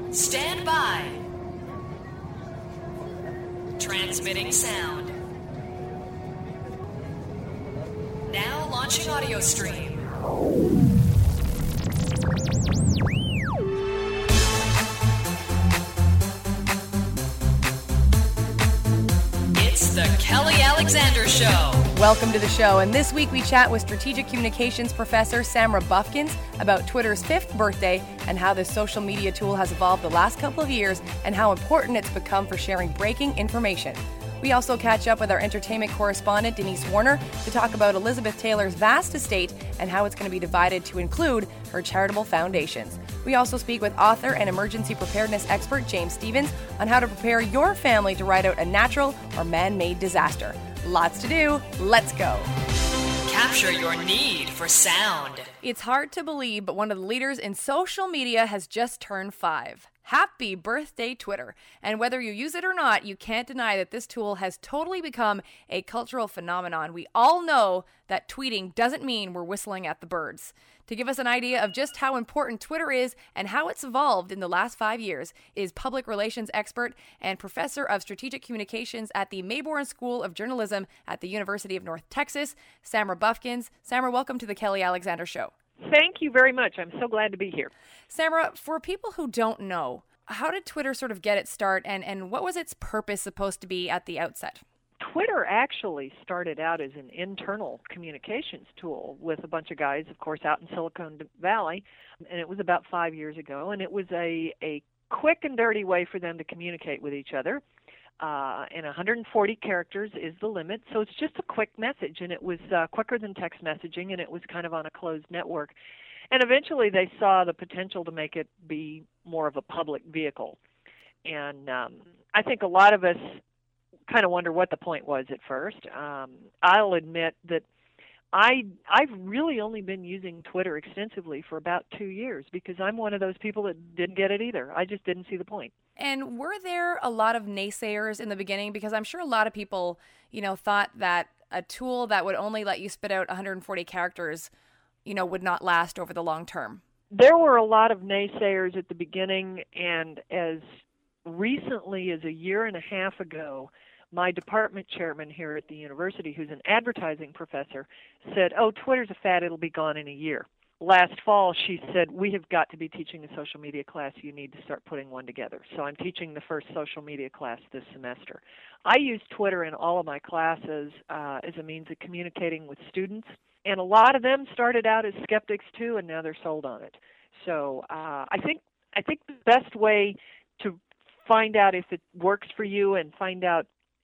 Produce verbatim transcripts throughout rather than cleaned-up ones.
Stand by. Transmitting sound. Now launching audio stream. It's the Kelly Alexander Show. Welcome to the show, and this week we chat with Strategic Communications Professor Samra Bufkins about Twitter's fifth birthday and how this social media tool has evolved the last couple of years and how important it's become for sharing breaking information. We also catch up with our entertainment correspondent Denise Warner to talk about Elizabeth Taylor's vast estate and how it's going to be divided to include her charitable foundations. We also speak with author and emergency preparedness expert James Stevens on how to prepare your family to ride out a natural or man-made disaster. Lots to do. Let's go. Capture your need for sound. It's hard to believe, but one of the leaders in social media has just turned five. Happy birthday, Twitter. And whether you use it or not, you can't deny that this tool has totally become a cultural phenomenon. We all know that tweeting doesn't mean we're whistling at the birds. To give us an idea of just how important Twitter is and how it's evolved in the last five years is public relations expert and professor of strategic communications at the Mayborn School of Journalism at the University of North Texas, Samra Bufkins. Samra, welcome to the Kelly Alexander Show. Thank you very much. I'm so glad to be here. Samra, for people who don't know, how did Twitter sort of get its start, and, and what was its purpose supposed to be at the outset? Twitter actually started out as an internal communications tool with a bunch of guys, of course, out in Silicon Valley, and it was about five years ago, and it was a, a quick and dirty way for them to communicate with each other. Uh, and one hundred forty characters is the limit, so it's just a quick message, and it was uh, quicker than text messaging, and it was kind of on a closed network. And eventually they saw the potential to make it be more of a public vehicle. And um, I think a lot of us kind of wonder what the point was at first. Um, I'll admit that I, I've really only been using Twitter extensively for about two years because I'm one of those people that didn't get it either. I just didn't see the point. And were there a lot of naysayers in the beginning? Because I'm sure a lot of people, you know, thought that a tool that would only let you spit out one hundred forty characters, you know, would not last over the long term. There were a lot of naysayers at the beginning, and as recently as a year and a half ago, my department chairman here at the university, who's an advertising professor, said, oh, Twitter's a fad, it'll be gone in a year. Last fall, she said, we have got to be teaching a social media class. You need to start putting one together. So I'm teaching the first social media class this semester. I use Twitter in all of my classes uh, as a means of communicating with students. And a lot of them started out as skeptics too, and now they're sold on it. So uh, I think I think the best way to find out if it works for you and find out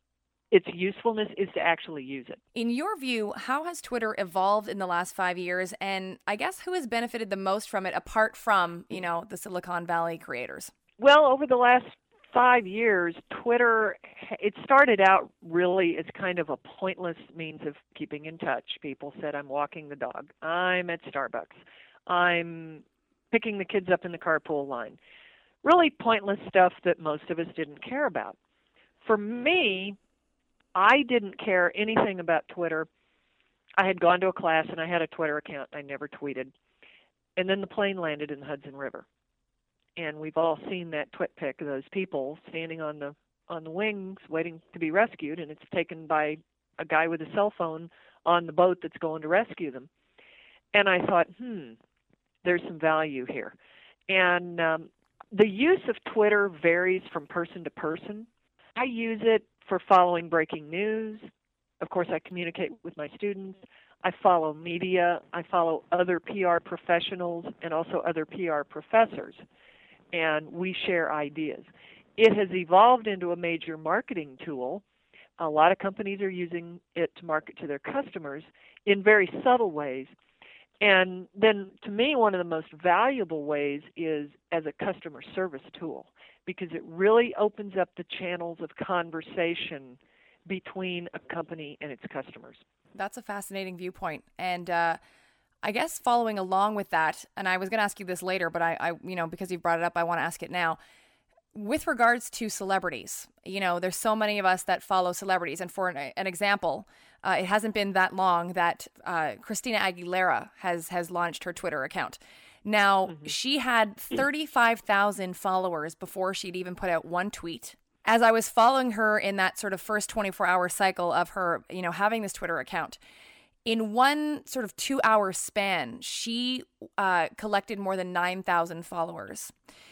its usefulness is to actually use it. In your view, how has Twitter evolved in the last five years? And I guess who has benefited the most from it apart from, you know, the Silicon Valley creators? Well, over the last five years, Twitter, it started out really as kind of a pointless means of keeping in touch. People said, I'm walking the dog. I'm at Starbucks. I'm picking the kids up in the carpool line. Really pointless stuff that most of us didn't care about. For me, I didn't care anything about Twitter. I had gone to a class and I had a Twitter account. I never tweeted. And then the plane landed in the Hudson River. And we've all seen that twit pic of those people standing on the on the wings waiting to be rescued, and it's taken by a guy with a cell phone on the boat that's going to rescue them. And I thought, hmm, there's some value here. And um, the use of Twitter varies from person to person. I use it for following breaking news. Of course, I communicate with my students. I follow media. I follow other P R professionals and also other P R professors. And we share ideas. It has evolved into a major marketing tool. A lot of companies are using it to market to their customers in very subtle ways. And then, to me, one of the most valuable ways is as a customer service tool, because it really opens up the channels of conversation between a company and its customers. That's a fascinating viewpoint. And uh, I guess following along with that, and I was going to ask you this later, but I, I, you know, because you've brought it up, I want to ask it now. With regards to celebrities, you know, there's so many of us that follow celebrities. And for an, an example, uh, it hasn't been that long that uh, Christina Aguilera has has launched her Twitter account. Now, Mm-hmm. she had thirty-five thousand followers before she'd even put out one tweet. As I was following her in that sort of first twenty-four hour cycle of her, you know, having this Twitter account, in one sort of two hour span, she uh, collected more than nine thousand followers.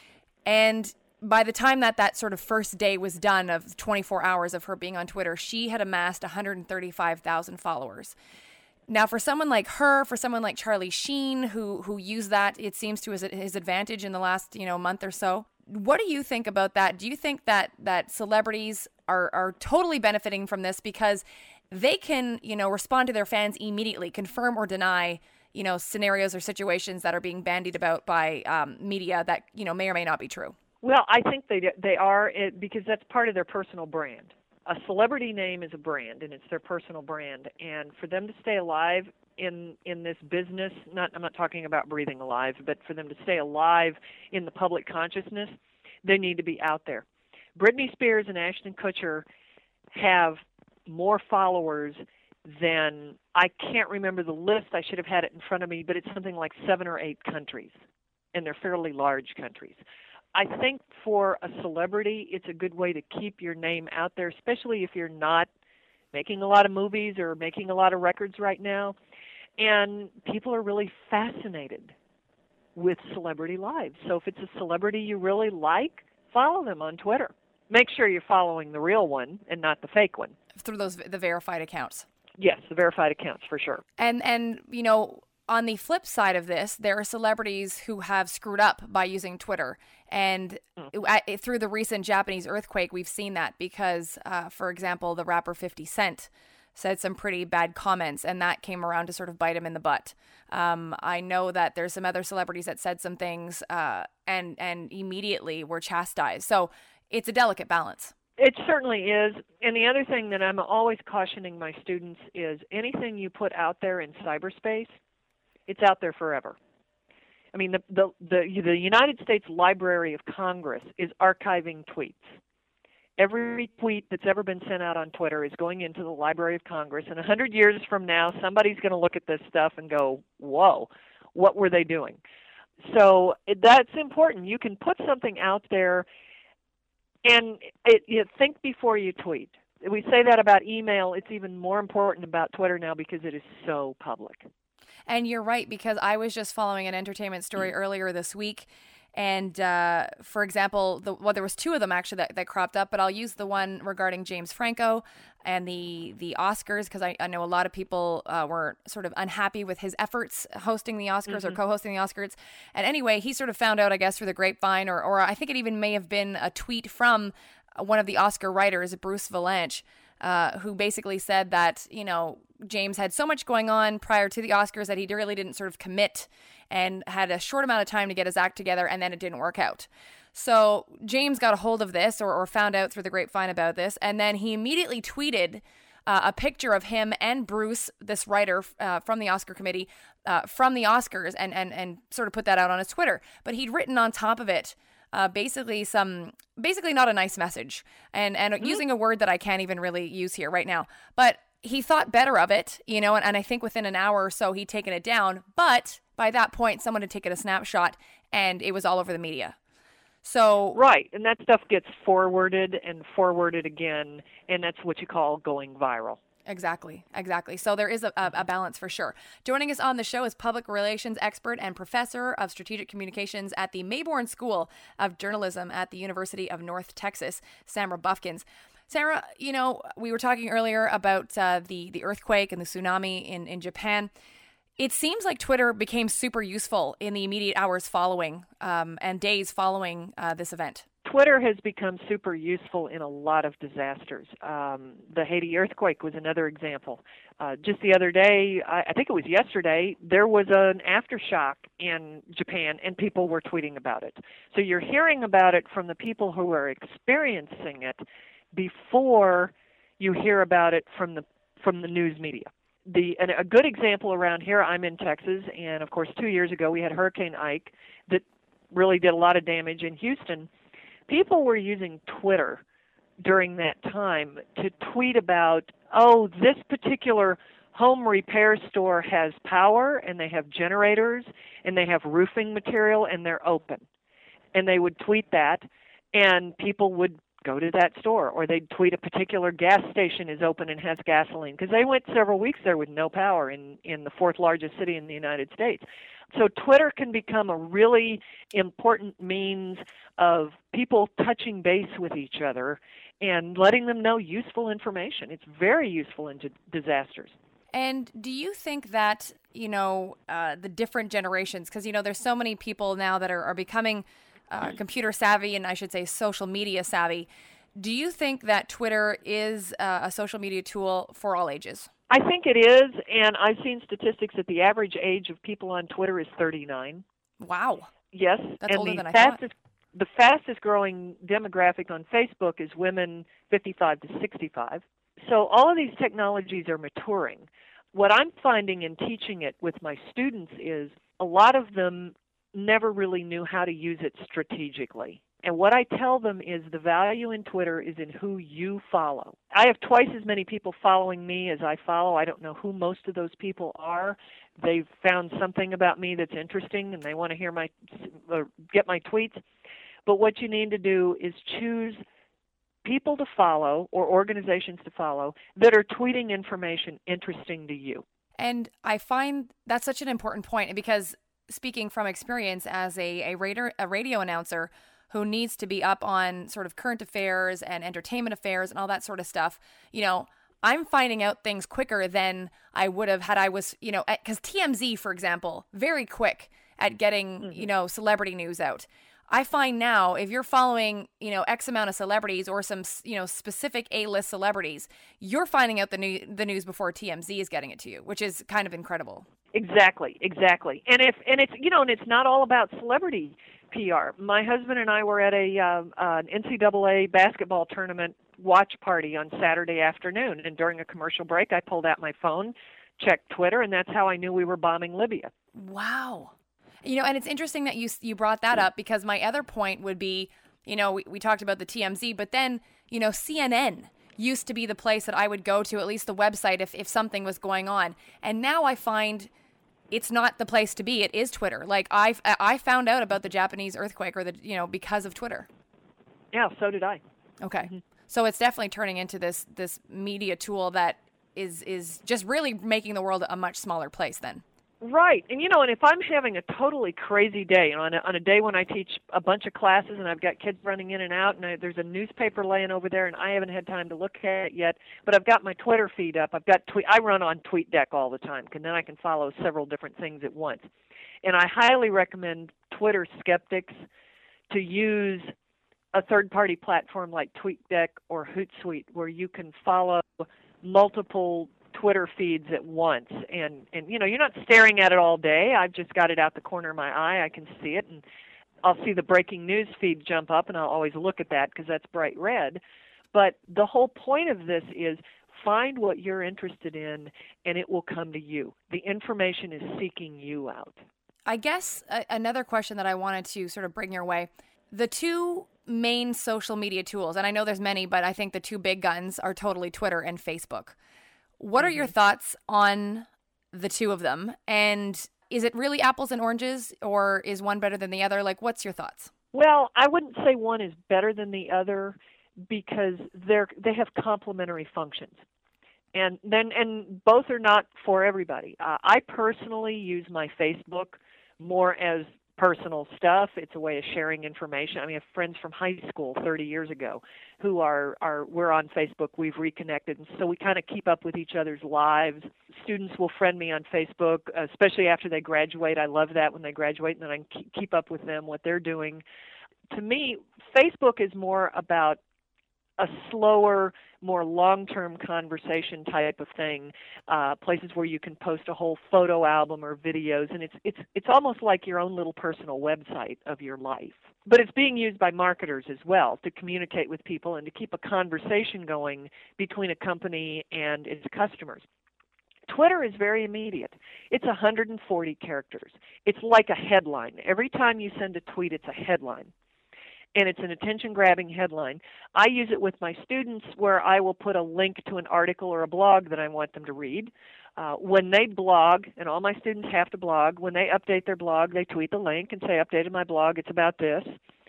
And by the time that that sort of first day was done of twenty-four hours of her being on Twitter, she had amassed one hundred thirty-five thousand followers. Now, for someone like her, for someone like Charlie Sheen, who who used that, it seems to his, his advantage in the last, you know, month or so. What do you think about that? Do you think that that celebrities are are totally benefiting from this because they can, you know, respond to their fans immediately, confirm or deny, you know, scenarios or situations that are being bandied about by um, media that, you know, may or may not be true? Well, I think they they are it, because that's part of their personal brand. A celebrity name is a brand, and it's their personal brand. And for them to stay alive in in this business, not I'm not talking about breathing alive, but for them to stay alive in the public consciousness, they need to be out there. Britney Spears and Ashton Kutcher have more followers than, I can't remember the list, I should have had it in front of me, but it's something like seven or eight countries, and they're fairly large countries. I think for a celebrity, it's a good way to keep your name out there, especially if you're not making a lot of movies or making a lot of records right now. And people are really fascinated with celebrity lives. So if it's a celebrity you really like, follow them on Twitter. Make sure you're following the real one and not the fake one. Through those the verified accounts. Yes, the verified accounts for sure. And and you know, on the flip side of this, there are celebrities who have screwed up by using Twitter. And mm. through the recent Japanese earthquake, we've seen that because, uh, for example, the rapper fifty Cent said some pretty bad comments, and that came around to sort of bite him in the butt. Um, I know that there's some other celebrities that said some things uh, and, and immediately were chastised. So it's a delicate balance. It certainly is. And the other thing that I'm always cautioning my students is anything you put out there in cyberspace, it's out there forever. I mean, the, the, the, the United States Library of Congress is archiving tweets. Every tweet that's ever been sent out on Twitter is going into the Library of Congress, and a hundred years from now, somebody's going to look at this stuff and go, whoa, what were they doing? So that's important. You can put something out there, and it, you think before you tweet. We say that about email. It's even more important about Twitter now because it is so public. And you're right, because I was just following an entertainment story mm. earlier this week. And, uh, for example, the, well, there was two of them actually that, that cropped up, but I'll use the one regarding James Franco and the, the Oscars, because I, I know a lot of people uh, were sort of unhappy with his efforts hosting the Oscars mm-hmm. or co-hosting the Oscars. And anyway, he sort of found out, I guess, through the grapevine, or, or I think it even may have been a tweet from one of the Oscar writers, Bruce Vilanch, uh, who basically said that, you know, James had so much going on prior to the Oscars that he really didn't sort of commit and had a short amount of time to get his act together, and then it didn't work out. So James got a hold of this or, or found out through the grapevine about this, and then he immediately tweeted uh, a picture of him and Bruce, this writer uh, from the Oscar committee, uh, from the Oscars, and, and, and sort of put that out on his Twitter. But he'd written on top of it Uh, basically some, basically not a nice message, and and mm-hmm. using a word that I can't even really use here right now. But he thought better of it, you know, and, and I think within an hour or so he'd taken it down. But by that point, someone had taken a snapshot, and it was all over the media. So right, and that stuff gets forwarded and forwarded again, and that's what you call going viral. Exactly, exactly. So there is a, a, a balance for sure. Joining us on the show is public relations expert and professor of strategic communications at the Mayborn School of Journalism at the University of North Texas, Samra Bufkins. Samra, you know, we were talking earlier about uh, the, the earthquake and the tsunami in, in Japan. It seems like Twitter became super useful in the immediate hours following um, and days following uh, this event. Twitter has become super useful in a lot of disasters. Um, the Haiti earthquake was another example. Uh, just the other day, I, I think it was yesterday, there was an aftershock in Japan, and people were tweeting about it. So you're hearing about it from the people who are experiencing it before you hear about it from the from the news media. The and a good example around here, I'm in Texas, and of course two years ago we had Hurricane Ike that really did a lot of damage in Houston. People were using Twitter during that time to tweet about, oh, this particular home repair store has power and they have generators and they have roofing material and they're open. And they would tweet that and people would go to that store, or they'd tweet a particular gas station is open and has gasoline, because they went several weeks there with no power in, in the fourth largest city in the United States. So Twitter can become a really important means of people touching base with each other and letting them know useful information. It's very useful in disasters. And do you think that, you know, uh, the different generations, because, you know, there's so many people now that are, are becoming uh, computer savvy and I should say social media savvy. Do you think that Twitter is uh, a social media tool for all ages? I think it is, and I've seen statistics that the average age of people on Twitter is thirty-nine. Wow. Yes. That's and older the than I fastest, thought. The fastest growing demographic on Facebook is women fifty-five to sixty-five. So all of these technologies are maturing. What I'm finding in teaching it with my students is a lot of them never really knew how to use it strategically. And what I tell them is the value in Twitter is in who you follow. I have twice as many people following me as I follow. I don't know who most of those people are. They've found something about me that's interesting and they want to hear my or get my tweets. But what you need to do is choose people to follow or organizations to follow that are tweeting information interesting to you. And I find that's such an important point, because speaking from experience as a, a, radio, a radio announcer who needs to be up on sort of current affairs and entertainment affairs and all that sort of stuff, you know, I'm finding out things quicker than I would have had I was, you know, because T M Z, for example, very quick at getting, mm-hmm. you know, celebrity news out. I find now if you're following, you know, X amount of celebrities or some, you know, specific A-list celebrities, you're finding out the, new, the news before T M Z is getting it to you, which is kind of incredible. Exactly, exactly. And if and it's, you know, and it's not all about celebrity P R. My husband and I were at a uh, an N C double A basketball tournament watch party on Saturday afternoon, and during a commercial break, I pulled out my phone, checked Twitter, and that's how I knew we were bombing Libya. Wow. You know, and it's interesting that you you brought that up, because my other point would be, you know, we, we talked about the T M Z, but then, you know, C N N used to be the place that I would go to, at least the website, if, if something was going on. And now I find it's not the place to be. It is Twitter. Like I I found out about the Japanese earthquake, or the, you know, because of Twitter. Yeah, so did I. Okay. Mm-hmm. So it's definitely turning into this this media tool that is is just really making the world a much smaller place then. Right. And, you know, and if I'm having a totally crazy day, you know, on a, on a day when I teach a bunch of classes and I've got kids running in and out and I, there's a newspaper laying over there and I haven't had time to look at it yet, but I've got my Twitter feed up. I've got tweet. I run on TweetDeck all the time, and then I can follow several different things at once. And I highly recommend Twitter skeptics to use a third-party platform like TweetDeck or Hootsuite, where you can follow multiple Twitter feeds at once, and and you know, you're not staring at it all day. I've just got it out the corner of my eye. I can see it, and I'll see the breaking news feed jump up, and I'll always look at that because that's bright red. But the whole point of this is find what you're interested in, and it will come to you. The information is seeking you out. I guess uh, another question that I wanted to sort of bring your way, the two main social media tools, and I know there's many, but I think the two big guns are totally Twitter and Facebook. What are your thoughts on the two of them? And is it really apples and oranges, or is one better than the other? Like, what's your thoughts? Well, I wouldn't say one is better than the other, because they're they have complementary functions. And then and both are not for everybody. Uh, I personally use my Facebook more as personal stuff. It's a way of sharing information. I mean, I have friends from high school thirty years ago who are, are we're on Facebook. We've reconnected, and so we kind of keep up with each other's lives. Students will friend me on Facebook, especially after they graduate. I love that when they graduate, and then I can keep up with them, what they're doing. To me, Facebook is more about a slower, more long-term conversation type of thing, uh, places where you can post a whole photo album or videos, and it's it's it's almost like your own little personal website of your life. But it's being used by marketers as well to communicate with people and to keep a conversation going between a company and its customers. Twitter is very immediate. It's one hundred forty characters. It's like a headline. Every time you send a tweet, it's a headline. and it's an attention-grabbing headline. I use it with my students where I will put a link to an article or a blog that I want them to read. Uh, when they blog, and all my students have to blog, when they update their blog, they tweet the link and say, updated my blog, it's about this.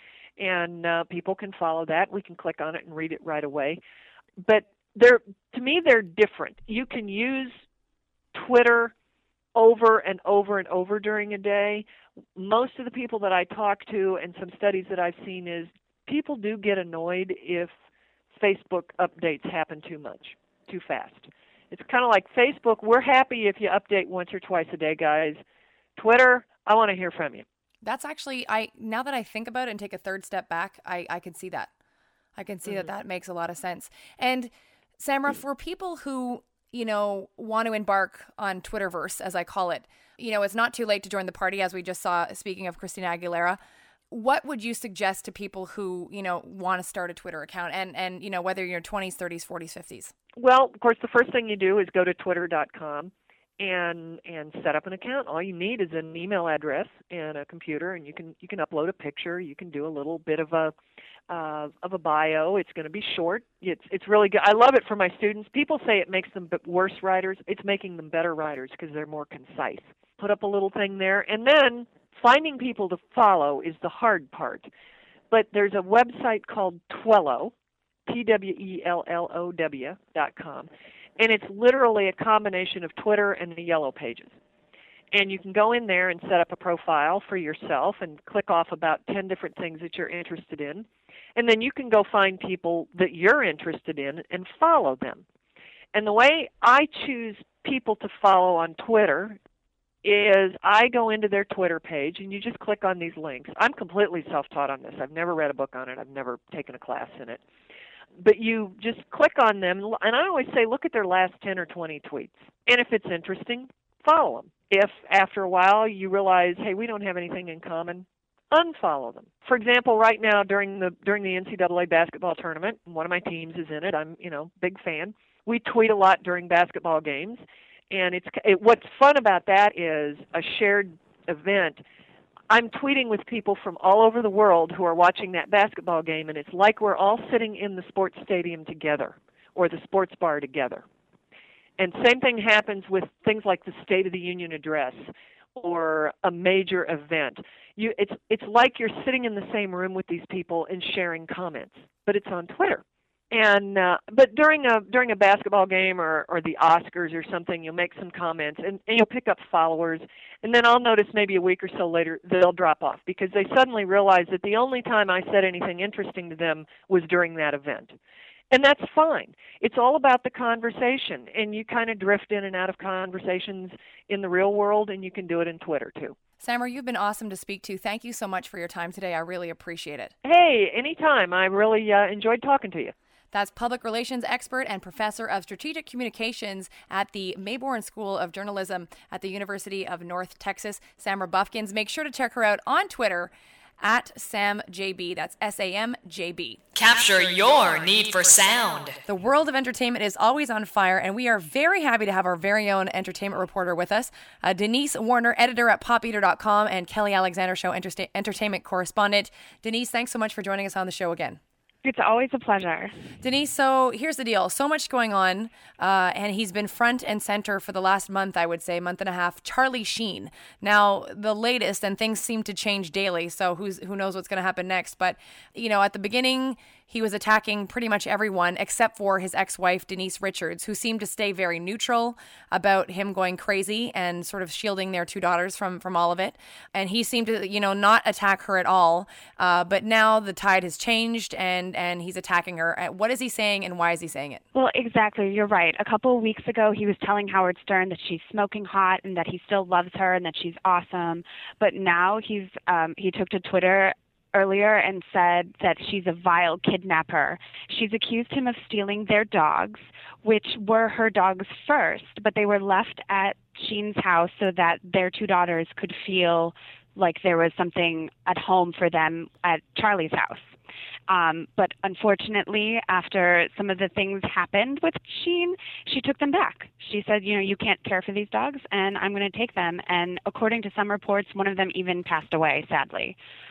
And uh, people can follow that. We can click on it and read it right away. But they're, to me, they're different. You can use Twitter over and over and over during a day. Most of the people that I talk to and some studies that I've seen is people do get annoyed if Facebook updates happen too much, too fast. It's kind of like Facebook, we're happy if you update once or twice a day, guys. Twitter, I want to hear from you. That's actually, I now that I think about it and take a third step back, I, I can see that. I can see mm-hmm. that that makes a lot of sense. And Samra, for people who, you know, want to embark on Twitterverse, as I call it, you know, it's not too late to join the party, as we just saw, speaking of Christina Aguilera. What would you suggest to people who, you know, want to start a Twitter account and, and, you know, whether you're in your twenties, thirties, forties, fifties? Well, of course, the first thing you do is go to twitter dot com and and set up an account. All you need is an email address and a computer, and you can you can upload a picture. You can do a little bit of a uh, of a bio. It's going to be short. It's it's really good. I love it for my students. People say it makes them worse writers. It's making them better writers because they're more concise. Put up a little thing there, and then finding people to follow is the hard part. But there's a website called Twellow, T W E L L O W dot com, and it's literally a combination of Twitter and the Yellow Pages. And you can go in there and set up a profile for yourself and click off about ten different things that you're interested in. And then you can go find people that you're interested in and follow them. And the way I choose people to follow on Twitter is I go into their Twitter page, and you just click on these links. I'm completely self-taught on this. I've never read a book on it. I've never taken a class in it. But you just click on them, and I always say look at their last ten or twenty tweets. And if it's interesting, follow them. If after a while you realize, hey, we don't have anything in common, unfollow them. For example, right now during the during the N C double A basketball tournament, one of my teams is in it. I'm, you know, big fan. We tweet a lot during basketball games. And it's it, what's fun about that is a shared event. I'm tweeting with people from all over the world who are watching that basketball game, and it's like we're all sitting in the sports stadium together or the sports bar together. And same thing happens with things like the State of the Union address or a major event. You, it's it's like you're sitting in the same room with these people and sharing comments, but it's on Twitter. And uh, but during a during a basketball game or, or the Oscars or something, you'll make some comments and, and you'll pick up followers. And then I'll notice maybe a week or so later they'll drop off because they suddenly realize that the only time I said anything interesting to them was during that event. And that's fine. It's all about the conversation. And you kind of drift in and out of conversations in the real world, and you can do it in Twitter too. Samra, you've been awesome to speak to. Thank you so much for your time today. I really appreciate it. Hey, anytime. I really uh, enjoyed talking to you. That's public relations expert and professor of strategic communications at the Mayborn School of Journalism at the University of North Texas, Samra Bufkins. Make sure to check her out on Twitter at Sam J B. That's S A M J B. Capture your need for sound. The world of entertainment is always on fire, and we are very happy to have our very own entertainment reporter with us, uh, Denise Warner, editor at pop eater dot com and Kelly Alexander Show Entersta- entertainment correspondent. Denise, thanks so much for joining us on the show again. It's always a pleasure. Denise, so here's the deal. So much going on, uh, and he's been front and center for the last month, I would say, month and a half, Charlie Sheen. Now, the latest, and things seem to change daily, so who's who knows what's going to happen next. But, you know, at the beginning, he was attacking pretty much everyone except for his ex-wife, Denise Richards, who seemed to stay very neutral about him going crazy and sort of shielding their two daughters from, from all of it. And he seemed to, you know, not attack her at all. Uh, but now the tide has changed, and and he's attacking her. What is he saying, and why is he saying it? Well, exactly. You're right. A couple of weeks ago, he was telling Howard Stern that she's smoking hot and that he still loves her and that she's awesome. But now he's um, he took to Twitter earlier and said that she's a vile kidnapper. She's accused him of stealing their dogs, which were her dogs first, but they were left at Sheen's house so that their two daughters could feel like there was something at home for them at Charlie's house. Um, but unfortunately, after some of the things happened with Sheen, she took them back. She said, you know, you can't care for these dogs, and I'm going to take them. And according to some reports, one of them even passed away, sadly.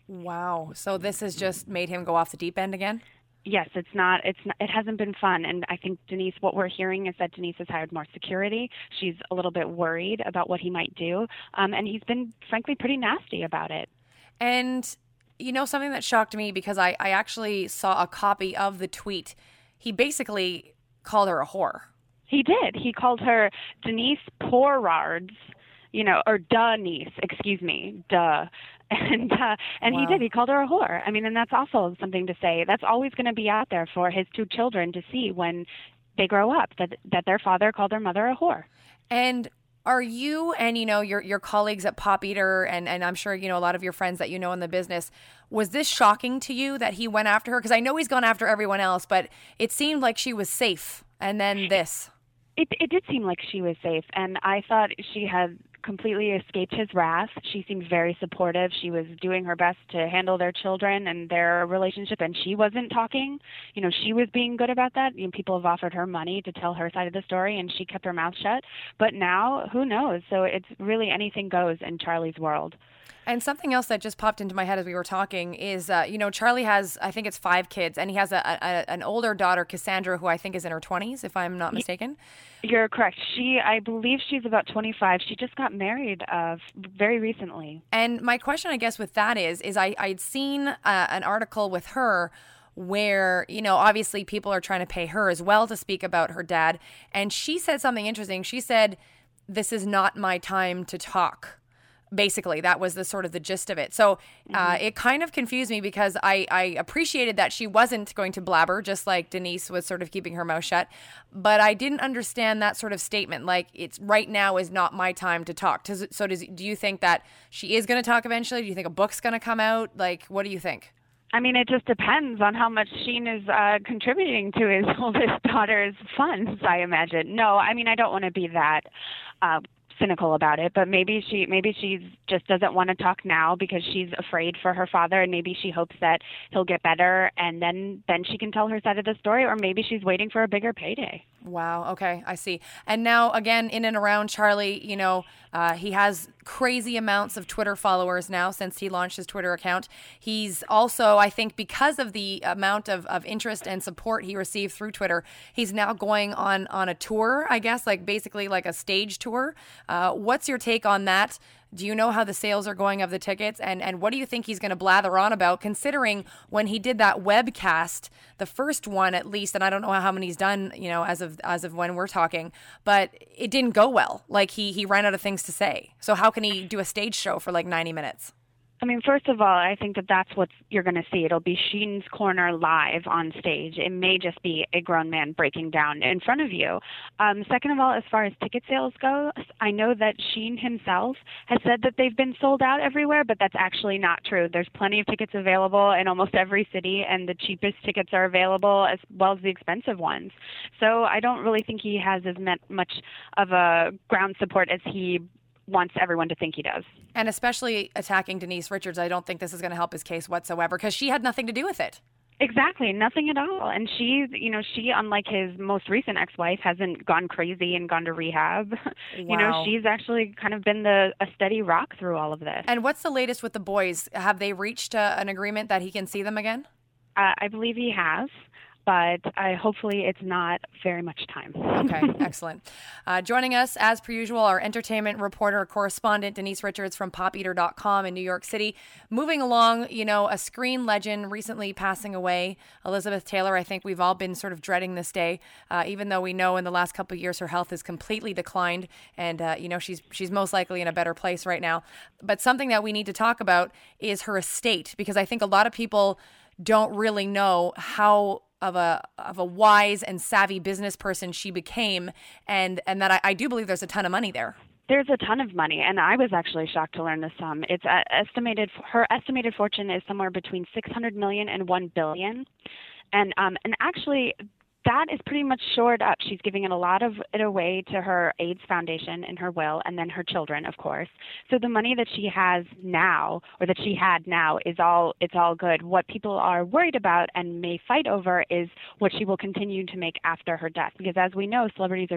Wow. So this has just made him go off the deep end again? Yes, it's not, it's not, it hasn't been fun. And I think Denise, what we're hearing is that Denise has hired more security. She's a little bit worried about what he might do. Um, and he's been, frankly, pretty nasty about it. And, you know, something that shocked me, because I, I actually saw a copy of the tweet. He basically called her a whore. He did. He called her Denise Porards, you know, or Denise, excuse me, duh. And uh, and Wow. he did. He called her a whore. I mean, and that's also something to say. That's always going to be out there for his two children to see when they grow up, that that their father called their mother a whore. And are you and, you know, your your colleagues at Pop Eater, and, and I'm sure, you know, a lot of your friends that you know in the business, was this shocking to you that he went after her? Because I know he's gone after everyone else, but it seemed like she was safe. And then this. It it did seem like she was safe, and I thought she had completely escaped his wrath. She seemed very supportive. She was doing her best to handle their children and their relationship, and she wasn't talking. You know, she was being good about that. You know, people have offered her money to tell her side of the story, and she kept her mouth shut. But now, who knows? So it's really anything goes in Charlie's world. And something else that just popped into my head as we were talking is, uh, you know, Charlie has, I think it's five kids, and he has a, a an older daughter, Cassandra, who I think is in her twenties, if I'm not mistaken. You're correct. She, I believe she's about twenty-five. She just got married uh, very recently. And my question, I guess, with that is, is I, I'd seen uh, an article with her where, you know, obviously people are trying to pay her as well to speak about her dad. And she said something interesting. She said, "This is not my time to talk." Basically, that was the sort of the gist of it. So uh, mm-hmm. It kind of confused me, because I, I appreciated that she wasn't going to blabber, just like Denise was sort of keeping her mouth shut. But I didn't understand that sort of statement, like, it's right now is not my time to talk. Does, so does, do you think that she is going to talk eventually? Do you think a book's going to come out? Like, what do you think? I mean, it just depends on how much Sheen is uh, contributing to his oldest daughter's funds, I imagine. No, I mean, I don't want to be that uh, cynical about it, but maybe she maybe she just doesn't want to talk now because she's afraid for her father, and maybe she hopes that he'll get better, and then then she can tell her side of the story, or maybe she's waiting for a bigger payday. Wow. Okay, I see. And now, again, in and around Charlie, you know, uh, he has crazy amounts of Twitter followers now since he launched his Twitter account. He's also, I think, because of the amount of, of interest and support he received through Twitter, he's now going on, on a tour, I guess, like basically like a stage tour. Uh, what's your take on that? Do you know how the sales are going of the tickets? And, and what do you think he's going to blather on about, considering when he did that webcast, the first one at least, and I don't know how many he's done, you know, as of as of when we're talking, but it didn't go well. Like he, he ran out of things to say. So how can he do a stage show for like ninety minutes? I mean, first of all, I think that that's what you're going to see. It'll be Sheen's Corner live on stage. It may just be a grown man breaking down in front of you. Um, second of all, as far as ticket sales go, I know that Sheen himself has said that they've been sold out everywhere, but that's actually not true. There's plenty of tickets available in almost every city, and the cheapest tickets are available as well as the expensive ones. So I don't really think he has as much of a ground support as he wants everyone to think he does. And especially attacking Denise Richards, I don't think this is going to help his case whatsoever, because she had nothing to do with it. Exactly, nothing at all. And she, you know, she, unlike his most recent ex-wife, hasn't gone crazy and gone to rehab. Wow. You know, she's actually kind of been the a steady rock through all of this. And what's the latest with the boys? Have they reached uh, an agreement that he can see them again? Uh, I believe he has. But I, hopefully it's not very much time. Okay, excellent. Uh, joining us, as per usual, our entertainment reporter, correspondent, Denise Richards from pop eater dot com in New York City. Moving along, you know, a screen legend recently passing away, Elizabeth Taylor. I think we've all been sort of dreading this day, uh, even though we know in the last couple of years her health has completely declined, and, uh, you know, she's she's most likely in a better place right now. But something that we need to talk about is her estate, because I think a lot of people don't really know how of a of a wise and savvy business person she became, and and that I, I do believe there's a ton of money there. There's a ton of money, and I was actually shocked to learn this sum. It's uh, estimated her estimated fortune is somewhere between six hundred million and one billion, and um and actually that is pretty much shored up. She's giving it a lot of it away to her AIDS Foundation in her will, and then her children, of course. So the money that she has now, or that she had now, is all it's all good. What people are worried about and may fight over is what she will continue to make after her death, because as we know, celebrities are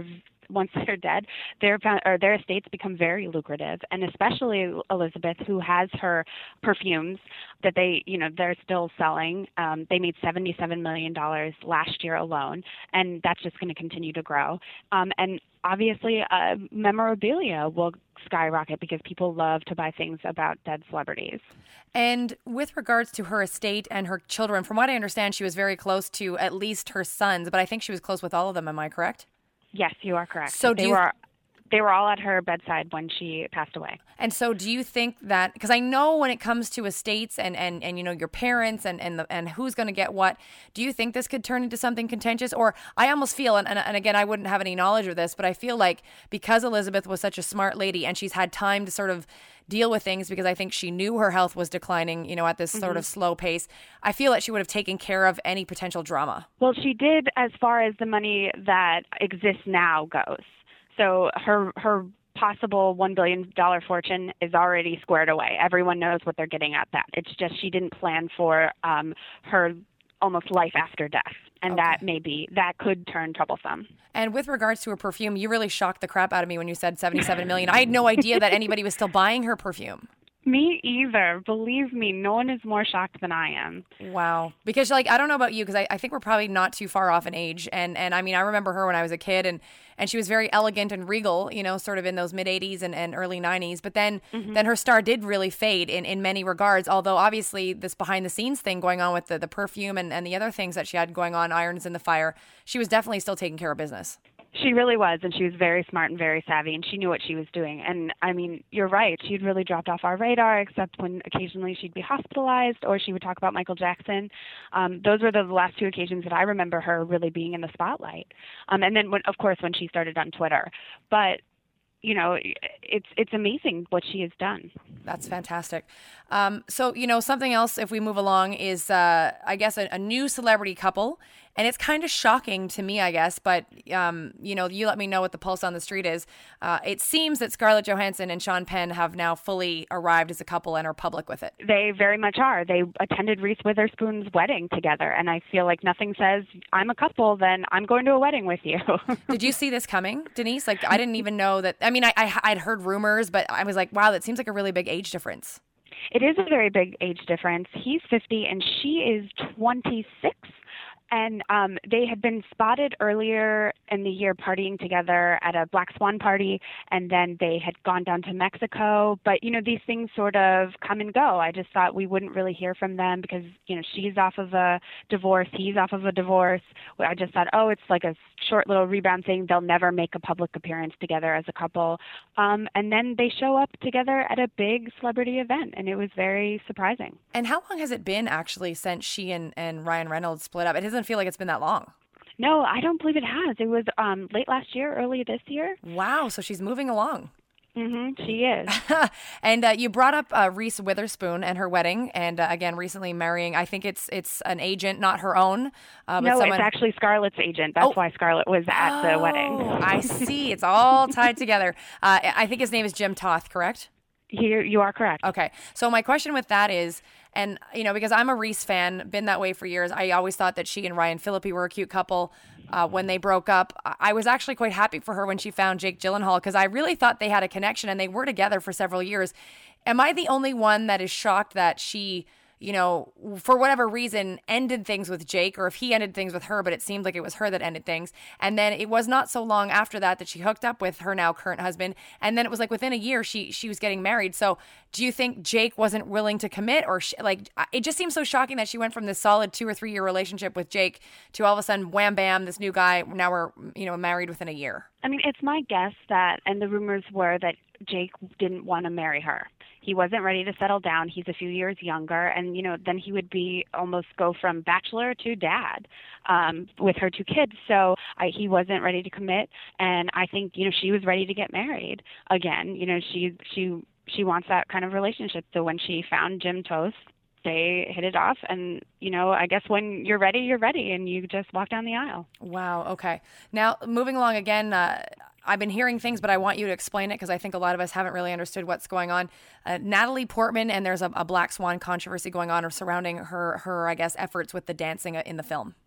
once they're dead, their or their estates become very lucrative, and especially Elizabeth, who has her perfumes that they, you know, they're still selling. Um, they made seventy-seven million dollars last year alone, and that's just going to continue to grow. Um, and obviously, uh, memorabilia will skyrocket because people love to buy things about dead celebrities. And with regards to her estate and her children, from what I understand, she was very close to at least her sons, but I think she was close with all of them. Am I correct? Yes, you are correct. So do they you... were they were all at her bedside when she passed away. And so do you think that, because I know when it comes to estates and, and, and you know, your parents and and, the, and who's going to get what, do you think this could turn into something contentious? Or I almost feel, and, and, and again, I wouldn't have any knowledge of this, but I feel like because Elizabeth was such a smart lady and she's had time to sort of deal with things because I think she knew her health was declining, you know, at this mm-hmm. sort of slow pace, I feel that she would have taken care of any potential drama. Well, she did as far as the money that exists now goes. So her her possible one billion dollars fortune is already squared away. Everyone knows what they're getting at that. It's just she didn't plan for um, her almost life after death. And okay. that may be, that could turn troublesome. And with regards to her perfume, you really shocked the crap out of me when you said seventy-seven million dollars. I had no idea that anybody was still buying her perfume. Me either. Believe me, no one is more shocked than I am. Wow. Because, like, I don't know about you, because I, I think we're probably not too far off in age. And, and I mean, I remember her when I was a kid, and, and she was very elegant and regal, you know, sort of in those mid-eighties and, and early nineties. But then mm-hmm. then her star did really fade in, in many regards, although obviously this behind-the-scenes thing going on with the, the perfume and, and the other things that she had going on, irons in the fire, she was definitely still taking care of business. She really was, and she was very smart and very savvy, and she knew what she was doing. And, I mean, you're right. She'd really dropped off our radar, except when occasionally she'd be hospitalized or she would talk about Michael Jackson. Um, those were the last two occasions that I remember her really being in the spotlight. Um, and then, when, of course, when she started on Twitter. But, you know, it's it's amazing what she has done. That's fantastic. Um, so, you know, something else, if we move along, is, uh, I guess, a, a new celebrity couple. And it's kind of shocking to me, I guess, but, um, you know, you let me know what the pulse on the street is. Uh, it seems that Scarlett Johansson and Sean Penn have now fully arrived as a couple and are public with it. They very much are. They attended Reese Witherspoon's wedding together, and I feel like nothing says, I'm a couple, then I'm going to a wedding with you. Did you see this coming, Denise? Like, I didn't even know that. I mean, I, I, I'd heard rumors, but I was like, wow, that seems like a really big age difference. It is a very big age difference. He's fifty and she is twenty-six. And um, they had been spotted earlier in the year partying together at a Black Swan party, and then they had gone down to Mexico. But, you know, these things sort of come and go. I just thought we wouldn't really hear from them because, you know, she's off of a divorce, he's off of a divorce. I just thought, oh, it's like a short little rebound thing. They'll never make a public appearance together as a couple. Um, and then they show up together at a big celebrity event, and it was very surprising. And how long has it been, actually, since she and, and Ryan Reynolds split up? It doesn't feel like it's been that long. No, I don't believe it has. It was um, late last year, early this year. Wow, so she's moving along. Mm-hmm, she is. And uh, you brought up uh, Reese Witherspoon and her wedding, and uh, again, recently marrying. I think it's it's an agent, not her own. Uh, but no, someone... it's actually Scarlett's agent. That's oh. why Scarlett was at oh, the wedding. I see. It's all tied together. Uh, I think his name is Jim Toth, correct? You, you are correct. Okay. So my question with that is, and, you know, because I'm a Reese fan, been that way for years, I always thought that she and Ryan Phillippe were a cute couple. Uh, when they broke up, I was actually quite happy for her when she found Jake Gyllenhaal because I really thought they had a connection and they were together for several years. Am I the only one that is shocked that she, you know, for whatever reason, ended things with Jake, or if he ended things with her, but it seemed like it was her that ended things. And then it was not so long after that that she hooked up with her now current husband. And then it was like within a year she she was getting married. So do you think Jake wasn't willing to commit, or she, like it just seems so shocking that she went from this solid two or three year relationship with Jake to all of a sudden wham bam, this new guy, now we're, you know, married within a year? I mean, it's my guess that, and the rumors were that Jake didn't want to marry her. He wasn't ready to settle down. He's a few years younger. And, you know, then he would be almost go from bachelor to dad um, with her two kids. So I, he wasn't ready to commit. And I think, you know, she was ready to get married again. You know, she she she wants that kind of relationship. So when she found Jim Toth, they hit it off. And, you know, I guess when you're ready, you're ready. And you just walk down the aisle. Wow. Okay. Now, moving along again, uh, I've been hearing things, but I want you to explain it because I think a lot of us haven't really understood what's going on. Uh, Natalie Portman, and there's a, a Black Swan controversy going on surrounding her, her, I guess, efforts with the dancing in the film.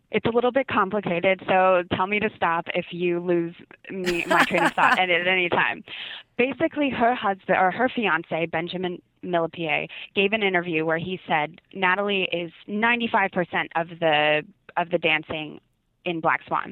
It's a little bit complicated, so tell me to stop if you lose me my train of thought at, at any time. Basically, her husband or her fiance, Benjamin Millepied, gave an interview where he said Natalie is ninety-five percent of the of the dancing in Black Swan.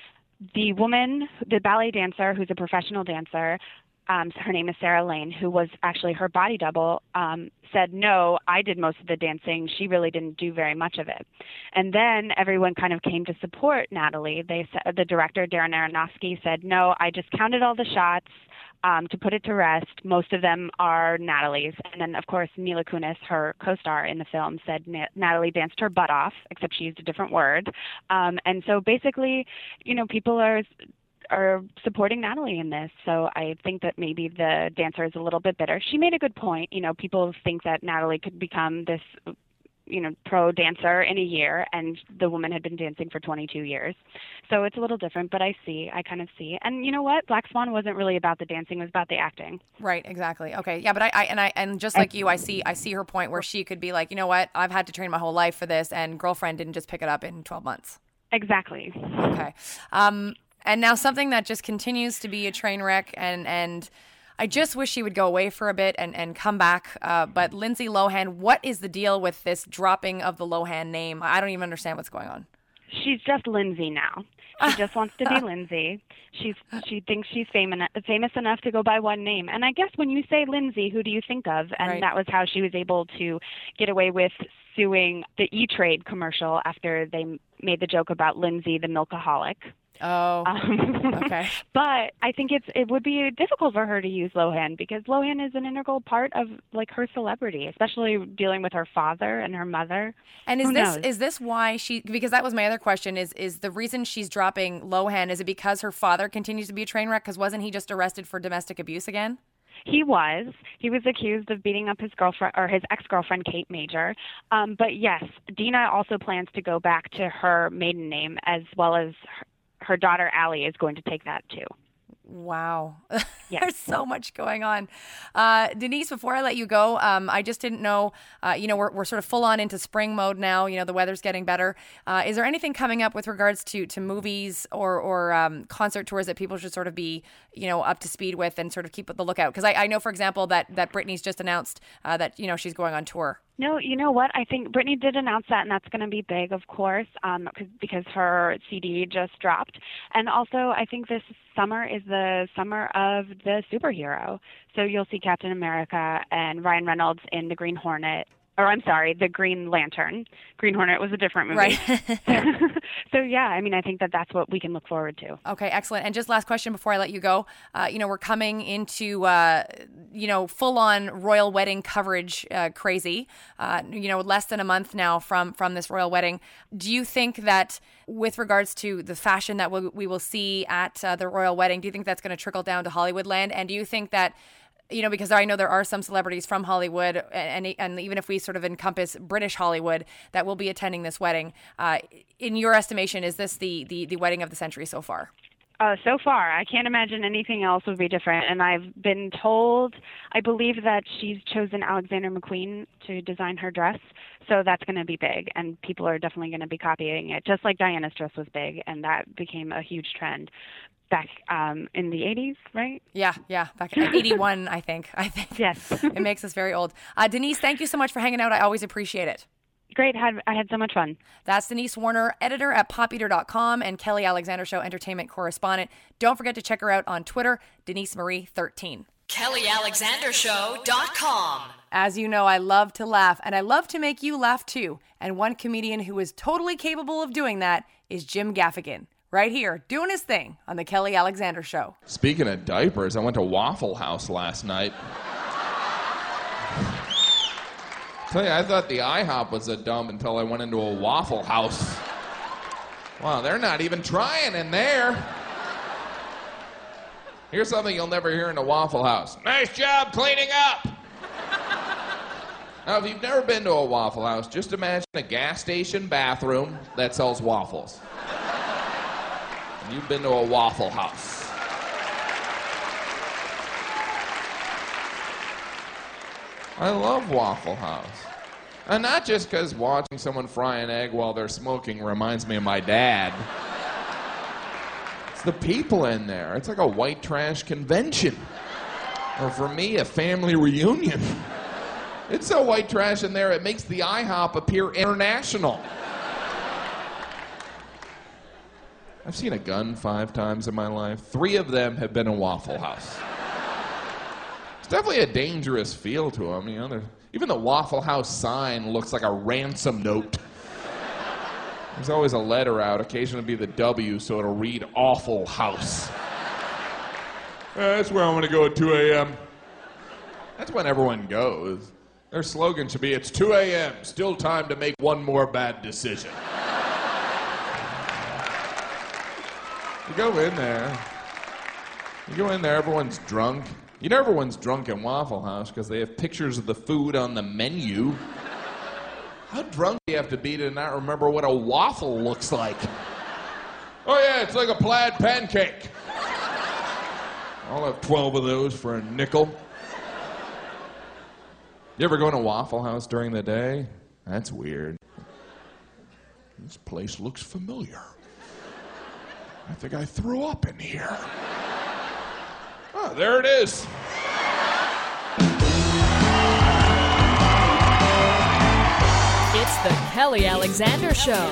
The woman, the ballet dancer, who's a professional dancer, um, her name is Sarah Lane, who was actually her body double, um, said, no, I did most of the dancing. She really didn't do very much of it. And then everyone kind of came to support Natalie. They said, the director, Darren Aronofsky, said, no, I just counted all the shots um, to put it to rest. Most of them are Natalie's. And then, of course, Mila Kunis, her co-star in the film, said Na- Natalie danced her butt off, except she used a different word. Um, and so basically, you know, people are are supporting Natalie in this. So I think that maybe the dancer is a little bit bitter. She made a good point. You know, people think that Natalie could become this, you know, pro dancer in a year, and the woman had been dancing for twenty-two years. So it's a little different, but I see, I kind of see. And you know what? Black Swan wasn't really about the dancing, it was about the acting. Right, exactly. Okay. Yeah, but I, I and I and just like you, I see I see her point where she could be like, you know what, I've had to train my whole life for this, and Girlfriend didn't just pick it up in twelve months. Exactly. Okay. Um And now something that just continues to be a train wreck, and, and I just wish she would go away for a bit and, and come back. Uh, but Lindsay Lohan, what is the deal with this dropping of the Lohan name? I don't even understand what's going on. She's just Lindsay now. She just wants to be Lindsay. She's she thinks she's famous famous enough to go by one name. And I guess when you say Lindsay, who do you think of? And Right. that was how she was able to get away with suing the E-Trade commercial after they made the joke about Lindsay the milkaholic. Oh, Um, okay. But I think it's it would be difficult for her to use Lohan because Lohan is an integral part of like her celebrity, especially dealing with her father and her mother. And is Who this knows? is this why she? Because that was my other question. Is is the reason she's dropping Lohan? Is it because her father continues to be a train wreck? Because wasn't he just arrested for domestic abuse again? He was. He was accused of beating up his girlfriend or his ex-girlfriend, Kate Major. Um, but yes, Dina also plans to go back to her maiden name, as well as her, her daughter Allie is going to take that too. Wow. Yes. There's so much going on. Uh, Denise, before I let you go, um, I just didn't know, uh, you know, we're, we're sort of full on into spring mode now. You know, the weather's getting better. Uh, is there anything coming up with regards to, to movies or, or um, concert tours that people should sort of be, you know, up to speed with and sort of keep the lookout? Because I, I know, for example, that, that Britney's just announced uh, that, you know, she's going on tour. No, you know what? I think Britney did announce that, and that's going to be big, of course, um, cause, because her C D just dropped. And also, I think this summer is the summer of the superhero. So you'll see Captain America and Ryan Reynolds in The Green Hornet. Or I'm sorry, The Green Lantern. Green Hornet was a different movie. Right. So, yeah, I mean, I think that that's what we can look forward to. Okay, excellent. And just last question before I let you go. Uh, you know, we're coming into, uh, you know, full-on royal wedding coverage uh, crazy, uh, you know, less than a month now from, from this royal wedding. Do you think that with regards to the fashion that we, we will see at uh, the royal wedding, do you think that's going to trickle down to Hollywoodland? And do you think that, you know, because I know there are some celebrities from Hollywood, and and even if we sort of encompass British Hollywood, that will be attending this wedding. Uh, in your estimation, is this the, the, the wedding of the century so far? Uh, so far, I can't imagine anything else would be different. And I've been told, I believe that she's chosen Alexander McQueen to design her dress. So that's going to be big. And people are definitely going to be copying it, just like Diana's dress was big. And that became a huge trend back um, in the eighties, right? Yeah, yeah. Back in eighty-one, I think. I think. Yes. It makes us very old. Uh, Denise, thank you so much for hanging out. I always appreciate it. Great. Had, I had so much fun. That's Denise Warner, editor at pop eater dot com and Kelly Alexander Show entertainment correspondent. Don't forget to check her out on Twitter, Denise Marie thirteen. Kelly Alexander Show dot com. As you know, I love to laugh, and I love to make you laugh too. And one comedian who is totally capable of doing that is Jim Gaffigan, right here, doing his thing on the Kelly Alexander Show. Speaking of diapers, I went to Waffle House last night. Tell you, I thought the IHOP was a dumb until I went into a Waffle House. Wow, they're not even trying in there. Here's something you'll never hear in a Waffle House. Nice job cleaning up. Now, if you've never been to a Waffle House, just imagine a gas station bathroom that sells waffles. And you've been to a Waffle House. I love Waffle House. And not just because watching someone fry an egg while they're smoking reminds me of my dad. It's the people in there. It's like a white trash convention. Or for me, a family reunion. It's so white trash in there, it makes the IHOP appear international. I've seen a gun five times in my life. Three of them have been a Waffle House. It's definitely a dangerous feel to them. You know, they're- even the Waffle House sign looks like a ransom note. There's always a letter out, occasionally be the W, so it'll read Awful House. Uh, that's where I'm going to go at two a.m. That's when everyone goes. Their slogan should be, it's two a.m., still time to make one more bad decision. You go in there. You go in there, everyone's drunk. You know everyone's drunk in Waffle House because they have pictures of the food on the menu. How drunk do you have to be to not remember what a waffle looks like? Oh yeah, it's like a plaid pancake. I'll have twelve of those for a nickel. You ever go to Waffle House during the day? That's weird. This place looks familiar. I think I threw up in here. Oh, there it is. It's the Kelly Alexander Show.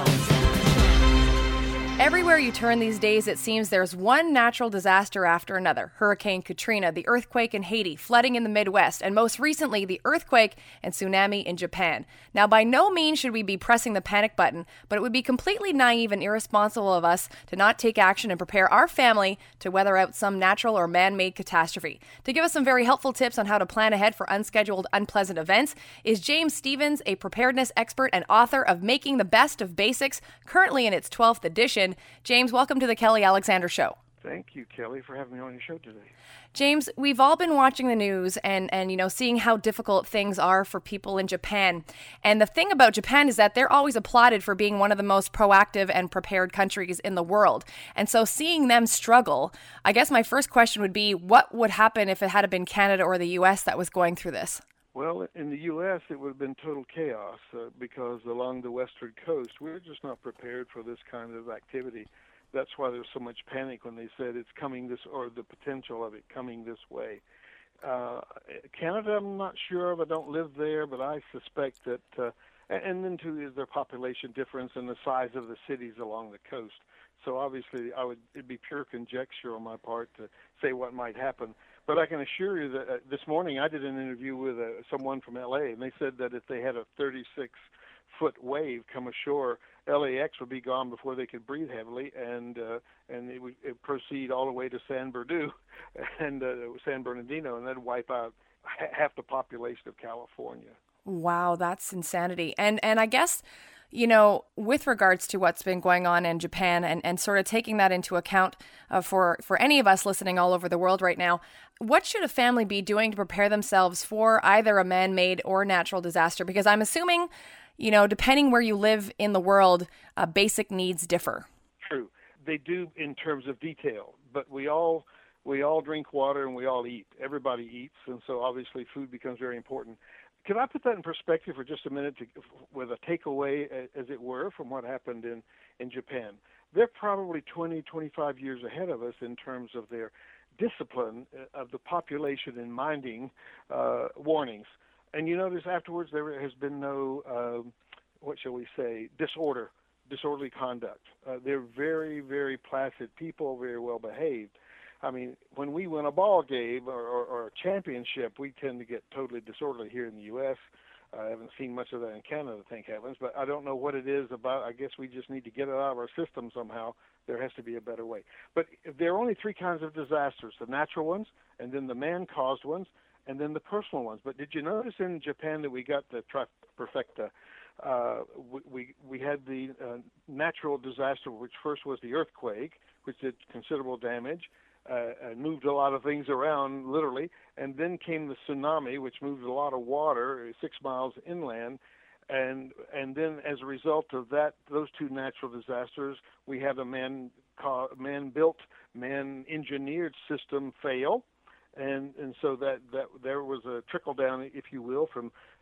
Everywhere you turn these days, it seems there's one natural disaster after another. Hurricane Katrina, the earthquake in Haiti, flooding in the Midwest, and most recently, the earthquake and tsunami in Japan. Now, by no means should we be pressing the panic button, but it would be completely naive and irresponsible of us to not take action and prepare our family to weather out some natural or man-made catastrophe. To give us some very helpful tips on how to plan ahead for unscheduled, unpleasant events is James Stevens, a preparedness expert and author of Making the Best of Basics, currently in its twelfth edition. James, welcome to the Kelly Alexander Show. Thank you, Kelly, for having me on your show today. James, we've all been watching the news and, and, you know, seeing how difficult things are for people in Japan. And the thing about Japan is that they're always applauded for being one of the most proactive and prepared countries in the world. And so seeing them struggle, I guess my first question would be, what would happen if it had been Canada or the U S that was going through this? Well, in the U S, it would have been total chaos uh, because along the western coast, we're just not prepared for this kind of activity. That's why there's so much panic when they said it's coming this, or the potential of it coming this way. Uh, Canada, I'm not sure of. I don't live there, but I suspect that, uh, and then too is their population difference and the size of the cities along the coast. So obviously, I would it'd be pure conjecture on my part to say what might happen. But I can assure you that uh, this morning I did an interview with uh, someone from L A, and they said that if they had a thirty-six foot wave come ashore, L A X would be gone before they could breathe heavily, and uh, and it would it'd proceed all the way to San Bernardino and uh, San Bernardino, and then wipe out ha- half the population of California. Wow, that's insanity. And and I guess, you know, with regards to what's been going on in Japan and, and sort of taking that into account uh, for, for any of us listening all over the world right now, what should a family be doing to prepare themselves for either a man-made or natural disaster? Because I'm assuming, you know, depending where you live in the world, uh, basic needs differ. True. They do in terms of detail, but we all we all drink water and we all eat. Everybody eats, and so obviously food becomes very important. Can I put that in perspective for just a minute to, with a takeaway, as it were, from what happened in, in Japan? They're probably twenty, twenty-five years ahead of us in terms of their discipline of the population in minding uh, warnings. And you notice afterwards there has been no, um, what shall we say, disorder, disorderly conduct. Uh, they're very, very placid people, very well behaved. I mean, when we win a ball game or, or, or a championship, we tend to get totally disorderly here in the U S I haven't seen much of that in Canada, thank heavens, but I don't know what it is about. I guess we just need to get it out of our system somehow. There has to be a better way. But there are only three kinds of disasters, the natural ones, and then the man-caused ones, and then the personal ones. But did you notice in Japan that we got the trifecta? Uh, we, we, we had the uh, natural disaster, which first was the earthquake, which did considerable damage. Uh, and moved a lot of things around, literally, and then came the tsunami, which moved a lot of water six miles inland, and and then as a result of that, those two natural disasters, we had a man man-built, man-engineered system fail, and and so that, that there was a trickle down, if you will, from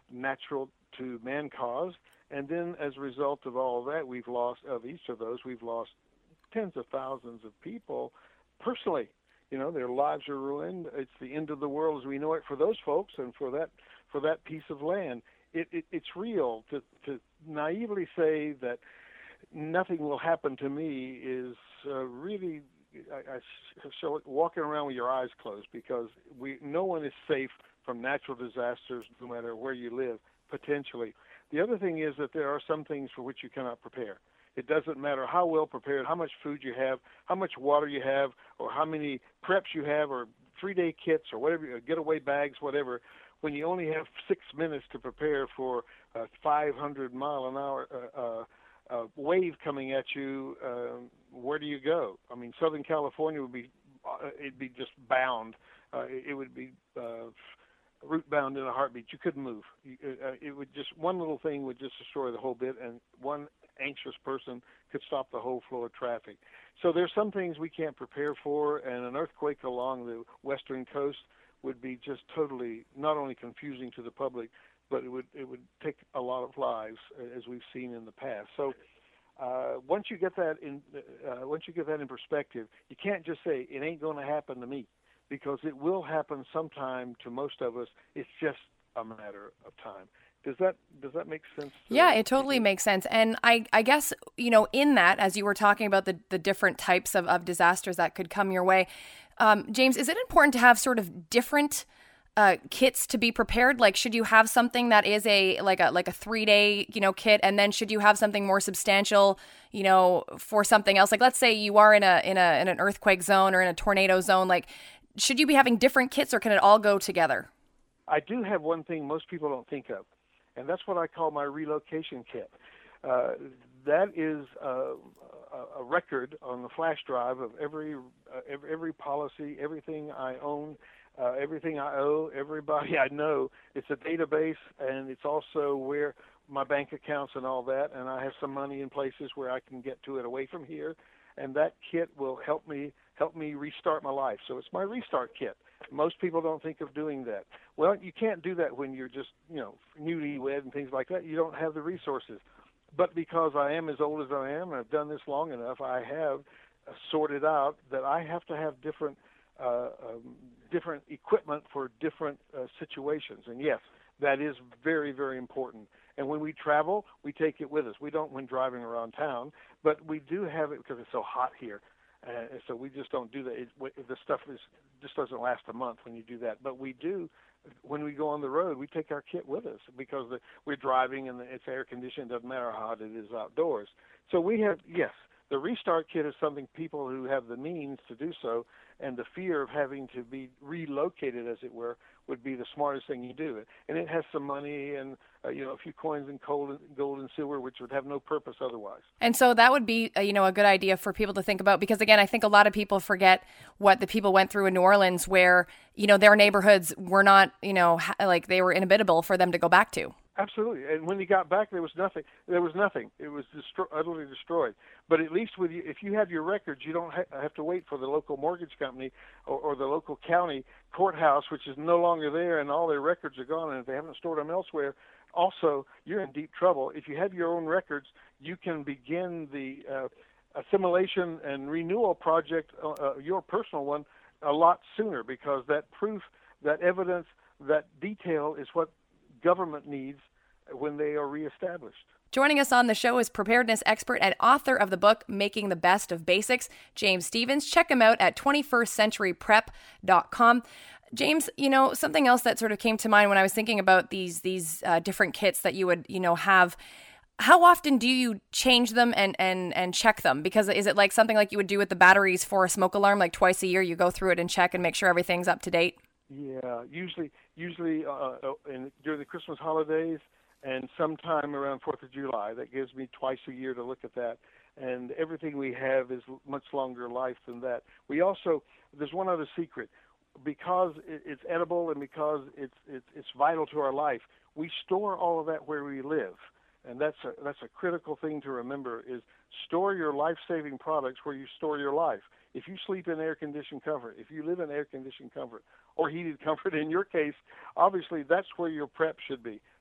natural to man-caused. And then as a result of all of that, we've lost, of each of those, we've lost tens of thousands of people personally. You know, their lives are ruined. It's the end of the world as we know it for those folks and for that for that piece of land. It, it, it's real. To, to naively say that nothing will happen to me is uh, really, I, I show it, walking around with your eyes closed, because we no one is safe from natural disasters no matter where you live, potentially. The other thing is that there are some things for which you cannot prepare. It doesn't matter how well prepared, how much food you have, how much water you have, or how many preps you have, or three-day kits, or whatever, getaway bags, whatever. When you only have six minutes to prepare for a five hundred mile an hour uh, uh, uh, wave coming at you, uh, where do you go? I mean, Southern California would be, uh, it'd be just bound. Uh, it, it would be uh, root bound in a heartbeat. You couldn't move. You, uh, it would just, one little thing would just destroy the whole bit, and one anxious person could stop the whole flow of traffic. So there's some things we can't prepare for, and an earthquake along the western coast would be just totally not only confusing to the public, but it would it would take a lot of lives, as we've seen in the past. So uh, once you get that in uh, once you get that in perspective, you can't just say it ain't going to happen to me, because it will happen sometime to most of us. It's just a matter of time. Does that does that make sense? Yeah, it totally makes sense. And I, I guess, you know, in that, as you were talking about the, the different types of, of disasters that could come your way, um, James, is it important to have sort of different uh, kits to be prepared? Like, should you have something that is a like a like a three day, you know, kit, and then should you have something more substantial, you know, for something else? Like, let's say you are in a in a in an earthquake zone or in a tornado zone. Like, should you be having different kits, or can it all go together? I do have one thing most people don't think of, and that's what I call my relocation kit. Uh, that is uh, a record on the flash drive of every, uh, every every policy, everything I own, uh, everything I owe, everybody I know. It's a database, and it's also where my bank accounts and all that, and I have some money in places where I can get to it away from here, and that kit will help me help me restart my life. So it's my restart kit. Most people don't think of doing that. Well, you can't do that when you're just, you know, newlywed and things like that. You don't have the resources. But because I am as old as I am, and I've done this long enough, I have uh, sorted out that I have to have different uh, um, different equipment for different uh, situations. And yes, that is very, very important. And when we travel, we take it with us. We don't when driving around town, but we do have it because it's so hot here. Uh, so we just don't do that. It, the stuff is just doesn't last a month when you do that. But we do, when we go on the road, we take our kit with us because the, we're driving and it's air conditioned. Doesn't matter how hot it is outdoors. So we have, yes, the restart kit is something people who have the means to do so, and the fear of having to be relocated, as it were, would be the smartest thing you do. And it has some money and uh, you know a few coins in gold and, gold and silver, which would have no purpose otherwise. And so that would be uh, you know a good idea for people to think about, because again, I think a lot of people forget what the people went through in New Orleans, where you know their neighborhoods were not you know ha- like they were inhabitable for them to go back to. Absolutely, and when you got back, there was nothing. There was nothing. It was destro- utterly destroyed. But at least with you, if you have your records, you don't ha- have to wait for the local mortgage company or, or the local county courthouse, which is no longer there, and all their records are gone. And if they haven't stored them elsewhere, also you're in deep trouble. If you have your own records, you can begin the uh, assimilation and renewal project, uh, uh, your personal one, a lot sooner, because that proof, that evidence, that detail is what government needs when they are reestablished. Joining us on the show is preparedness expert and author of the book Making the Best of Basics, James Stephens. Check him out at twenty-first century prep dot com. James, you know, something else that sort of came to mind when I was thinking about these these uh, different kits that you would, you know, have. How often do you change them and, and, and check them? Because is it like something like you would do with the batteries for a smoke alarm, like twice a year you go through it and check and make sure everything's up to date? Yeah, usually usually uh, in, during the Christmas holidays and sometime around fourth of July. That gives me twice a year to look at that. And everything we have is much longer life than that. We also, there's one other secret. Because it's edible and because it's, it's, it's vital to our life, we store all of that where we live. And that's a, that's a critical thing to remember, is store your life-saving products where you store your life. If you sleep in air-conditioned comfort, if you live in air-conditioned comfort, or heated comfort in your case, obviously that's where your prep should be.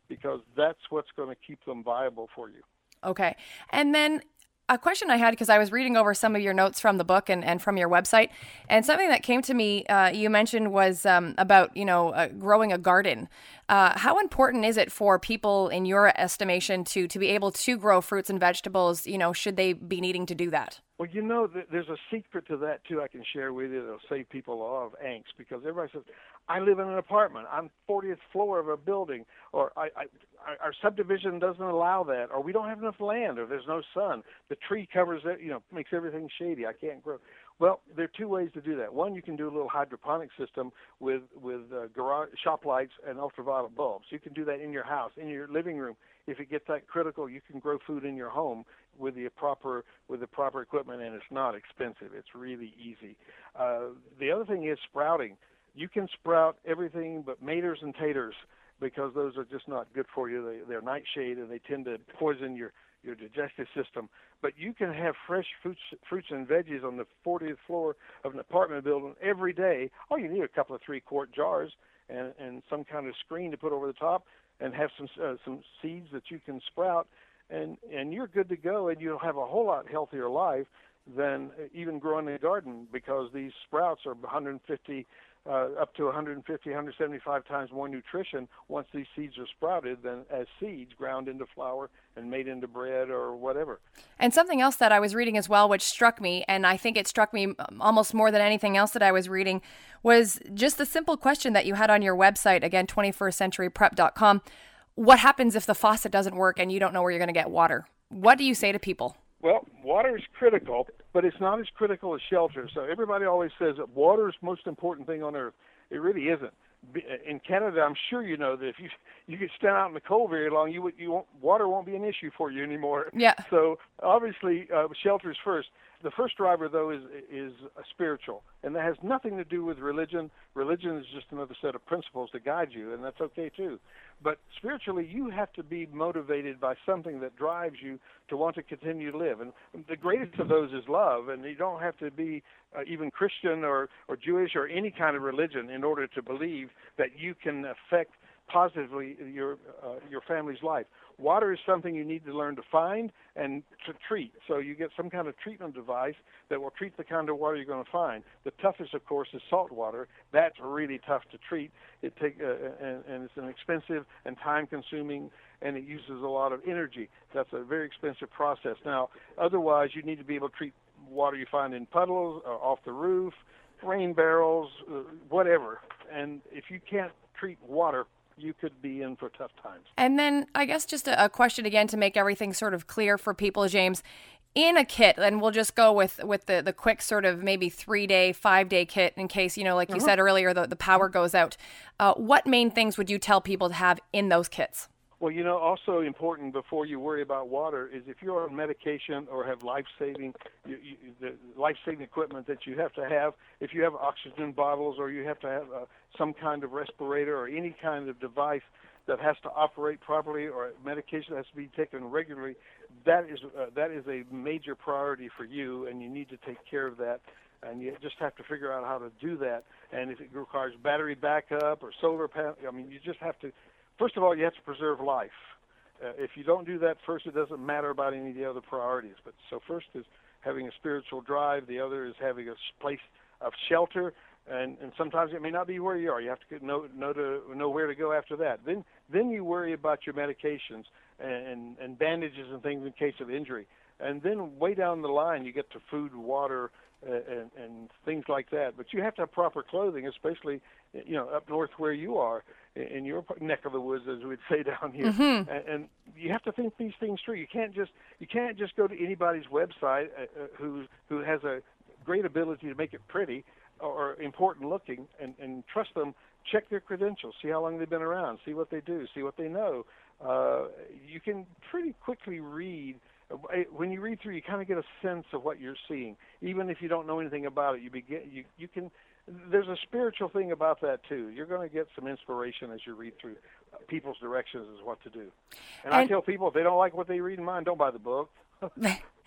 because that's what's going to keep them viable for you. Okay. And then a question I had, because I was reading over some of your notes from the book and, and from your website, and something that came to me, uh, you mentioned was um, about, you know, uh, growing a garden. Uh, how important is it for people, in your estimation, to, to be able to grow fruits and vegetables, you know, should they be needing to do that? Well, you know, there's a secret to that, too, I can share with you that'll save people a lot of angst, because everybody says, I live in an apartment, I'm fortieth floor of a building, or I, I, our subdivision doesn't allow that, or we don't have enough land, or there's no sun. The tree covers it, you know, makes everything shady. I can't grow. Well, there are two ways to do that. One, you can do a little hydroponic system with with uh, garage, shop lights and ultraviolet bulbs. You can do that in your house, in your living room. If it gets that critical, you can grow food in your home with the proper with the proper equipment, and it's not expensive. It's really easy. Uh, the other thing is sprouting. You can sprout everything but maters and taters, because those are just not good for you. They, they're nightshade, and they tend to poison your, your digestive system. But you can have fresh fruits, fruits and veggies on the fortieth floor of an apartment building every day. All you need are a couple of three-quart jars and, and some kind of screen to put over the top, and have some uh, some seeds that you can sprout, and, and you're good to go, and you'll have a whole lot healthier life than even growing in a garden, because these sprouts are one hundred fifty Uh, up to one hundred fifty, one hundred seventy-five times more nutrition once these seeds are sprouted than as seeds ground into flour and made into bread or whatever. And something else that I was reading as well, which struck me, and I think it struck me almost more than anything else that I was reading, was just the simple question that you had on your website, again, twenty-first century prep dot com. What happens if the faucet doesn't work and you don't know where you're going to get water? What do you say to people? Well, water is critical, but it's not as critical as shelter. So everybody always says that water is the most important thing on earth. It really isn't. In Canada, I'm sure you know that if you you could stand out in the cold very long, you would you won't, water won't be an issue for you anymore. Yeah. So obviously, uh, shelter is first. The first driver, though, is is spiritual, and that has nothing to do with religion. Religion is just another set of principles to guide you, and that's okay too. But spiritually, you have to be motivated by something that drives you to want to continue to live. And the greatest of those is love, and you don't have to be uh, even Christian or, or Jewish or any kind of religion in order to believe that you can affect positively your uh, your family's life. Water is something you need to learn to find and to treat. So you get some kind of treatment device that will treat the kind of water you're going to find. The toughest, of course, is salt water. That's really tough to treat. It take uh, and, and it's an expensive and time-consuming, and it uses a lot of energy. That's a very expensive process. Now, otherwise, you need to be able to treat water you find in puddles, or off the roof, rain barrels, uh, whatever. And if you can't treat water, you could be in for tough times. And then I guess just a, a question again to make everything sort of clear for people, James. In a kit, and we'll just go with, with the, the quick sort of maybe three-day, five-day kit in case, you know, like you uh-huh. said earlier, the, the power goes out. Uh, what main things would you tell people to have in those kits? Well, you know, also important before you worry about water is if you're on medication or have life-saving you, you, the life-saving equipment that you have to have, if you have oxygen bottles or you have to have uh, some kind of respirator or any kind of device that has to operate properly or medication that has to be taken regularly, that is uh, that is a major priority for you, and you need to take care of that. And you just have to figure out how to do that. And if it requires battery backup or solar panel, I mean, you just have to. First of all, you have to preserve life. Uh, if you don't do that first, it doesn't matter about any of the other priorities. But so first is having a spiritual drive. The other is having a place of shelter. And, and sometimes it may not be where you are. You have to know know to know where to go after that. Then then you worry about your medications and, and bandages and things in case of injury. And then way down the line, you get to food, water, uh, and, and things like that. But you have to have proper clothing, especially you know up north where you are, in your neck of the woods, as we'd say down here. Mm-hmm. And, and you have to think these things through. You can't just you can't just go to anybody's website uh, who who has a great ability to make it pretty or important looking, and, and trust them. Check their credentials, see how long they've been around, see what they do, see what they know. Uh, you can pretty quickly read. When you read through, you kind of get a sense of what you're seeing. Even if you don't know anything about it, you begin. You you can. There's a spiritual thing about that too. You're going to get some inspiration as you read through people's directions as what to do. And, and I tell people if they don't like what they read in mine, don't buy the book.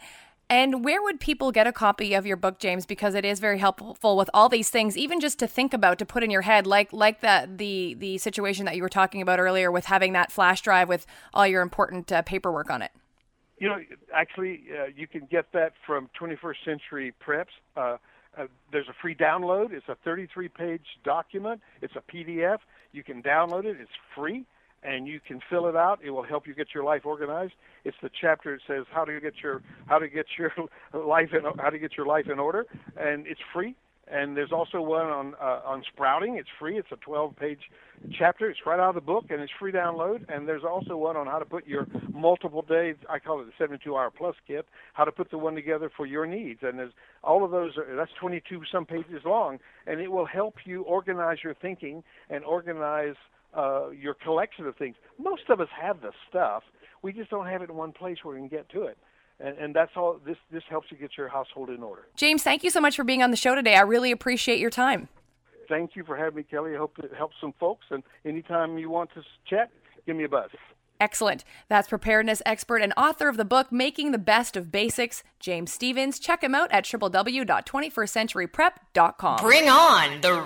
And where would people get a copy of your book, James? Because it is very helpful with all these things, even just to think about, to put in your head, like like the the the situation that you were talking about earlier with having that flash drive with all your important uh, paperwork on it. You know, actually, uh, you can get that from twenty-first Century Preps. Uh, uh, there's a free download. It's a thirty-three page document. It's a P D F. You can download it. It's free, and you can fill it out. It will help you get your life organized. It's the chapter that says how to get your how to get your life in how to get your life in order, and it's free. And there's also one on uh, on sprouting. It's free. It's a twelve page chapter. It's right out of the book, and it's free download. And there's also one on how to put your multiple day, I call it the seventy-two hour plus kit, how to put the one together for your needs. And there's all of those, are, that's twenty-two some pages long, and it will help you organize your thinking and organize uh, your collection of things. Most of us have the stuff. We just don't have it in one place where we can get to it. And, and that's all. This this helps you get your household in order. James, thank you so much for being on the show today. I really appreciate your time. Thank you for having me, Kelly. I hope it helps some folks. And anytime you want to chat, give me a buzz. Excellent. That's preparedness expert and author of the book, Making the Best of Basics, James Stephens. Check him out at w w w dot twenty-first century prep dot com. Bring on the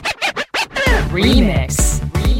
remix.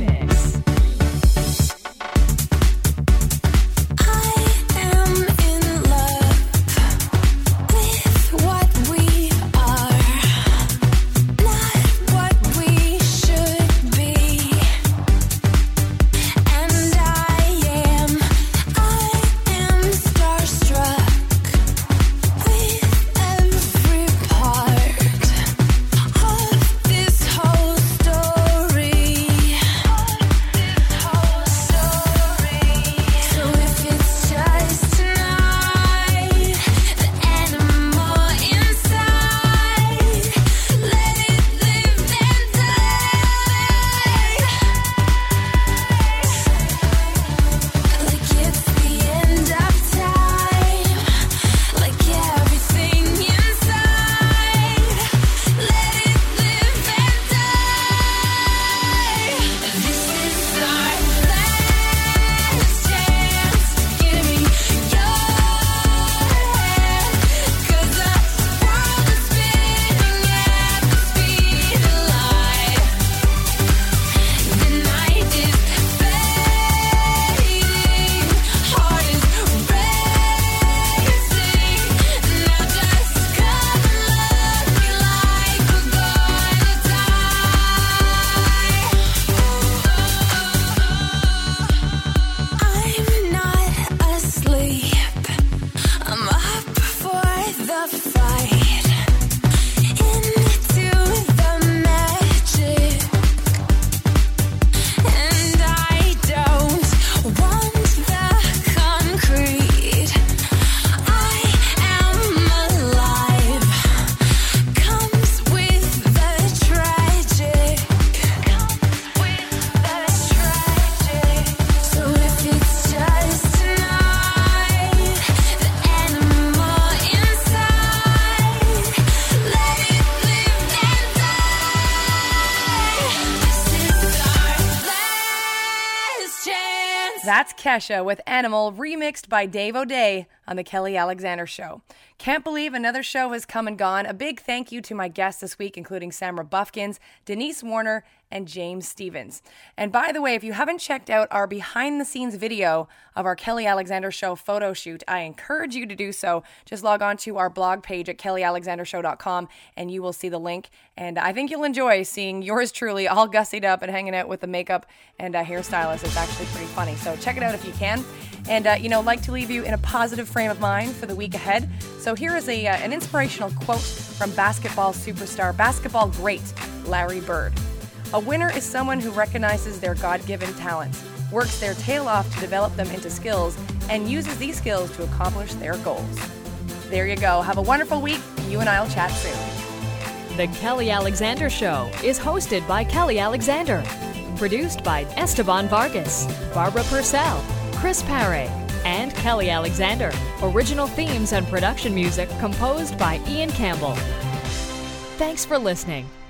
That's Kesha with Animal, remixed by Dave O'Day on The Kelly Alexander Show. Can't believe another show has come and gone. A big thank you to my guests this week, including Samra Bufkins, Denise Warner, and James Stephens. And by the way, if you haven't checked out our behind-the-scenes video of our Kelly Alexander Show photo shoot, I encourage you to do so. Just log on to our blog page at kelly alexander show dot com, and you will see the link. And I think you'll enjoy seeing yours truly all gussied up and hanging out with the makeup and uh, hairstylist. It's actually pretty funny. So check it out if you can. And, uh, you know, like to leave you in a positive frame of mind for the week ahead. So here is a uh, an inspirational quote from basketball superstar, basketball great Larry Bird. A winner is someone who recognizes their God-given talents, works their tail off to develop them into skills, and uses these skills to accomplish their goals. There you go. Have a wonderful week. You and I will chat soon. The Kelly Alexander Show is hosted by Kelly Alexander. Produced by Esteban Vargas, Barbara Purcell, Chris Paré, and Kelly Alexander. Original themes and production music composed by Ian Campbell. Thanks for listening.